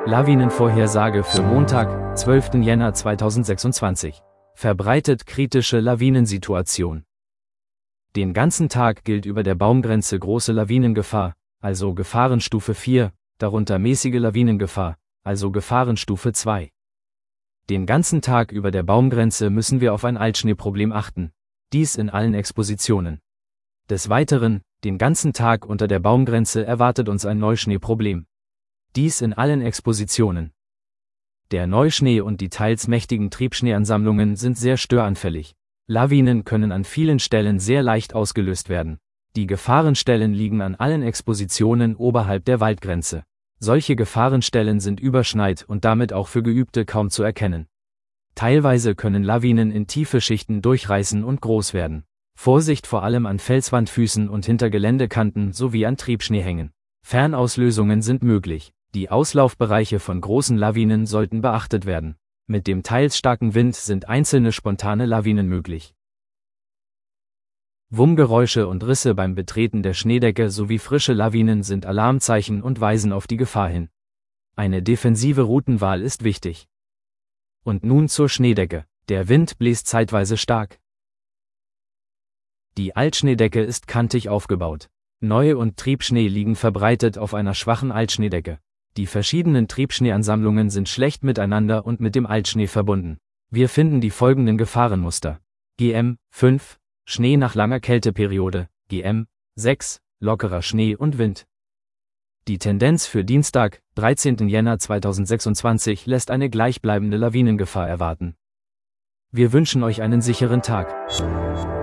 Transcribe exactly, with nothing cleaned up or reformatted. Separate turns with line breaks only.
Lawinenvorhersage für Montag, zwölften Jänner zweitausendsechsundzwanzig. Verbreitet kritische Lawinensituation. Den ganzen Tag gilt über der Baumgrenze große Lawinengefahr, also Gefahrenstufe vier, darunter mäßige Lawinengefahr, also Gefahrenstufe zwei. Den ganzen Tag über der Baumgrenze müssen wir auf ein Altschneeproblem achten, dies in allen Expositionen. Des Weiteren, den ganzen Tag unter der Baumgrenze erwartet uns ein Neuschneeproblem. Dies in allen Expositionen. Der Neuschnee und die teils mächtigen Triebschneeansammlungen sind sehr störanfällig. Lawinen können an vielen Stellen sehr leicht ausgelöst werden. Die Gefahrenstellen liegen an allen Expositionen oberhalb der Waldgrenze. Solche Gefahrenstellen sind überschneit und damit auch für Geübte kaum zu erkennen. Teilweise können Lawinen in tiefe Schichten durchreißen und groß werden. Vorsicht vor allem an Felswandfüßen und hinter Geländekanten sowie an Triebschneehängen. Fernauslösungen sind möglich. Die Auslaufbereiche von großen Lawinen sollten beachtet werden. Mit dem teils starken Wind sind einzelne spontane Lawinen möglich. Wummgeräusche und Risse beim Betreten der Schneedecke sowie frische Lawinen sind Alarmzeichen und weisen auf die Gefahr hin. Eine defensive Routenwahl ist wichtig. Und nun zur Schneedecke. Der Wind bläst zeitweise stark. Die Altschneedecke ist kantig aufgebaut. Neu- und Triebschnee liegen verbreitet auf einer schwachen Altschneedecke. Die verschiedenen Triebschneeansammlungen sind schlecht miteinander und mit dem Altschnee verbunden. Wir finden die folgenden Gefahrenmuster. G M fünf, Schnee nach langer Kälteperiode, G M sechs, lockerer Schnee und Wind. Die Tendenz für Dienstag, dreizehnten Jänner zweitausendsechsundzwanzig lässt eine gleichbleibende Lawinengefahr erwarten. Wir wünschen euch einen sicheren Tag.